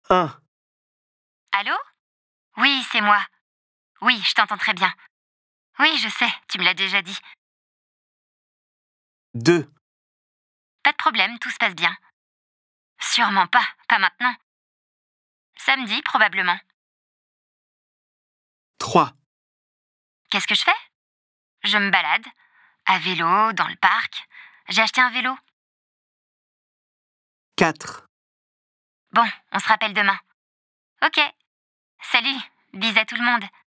1, Allô? Oui, c'est moi. Oui, je t'entends très bien. Oui, je sais, tu me l'as déjà dit. 2, Pas de problème, tout se passe bien. Sûrement pas maintenant. Samedi, probablement. 3, Qu'est-ce que je fais? Je me balade. À vélo, dans le parc. J'ai acheté un vélo. 4. Bon, on se rappelle demain. Ok. Salut, bis à tout le monde.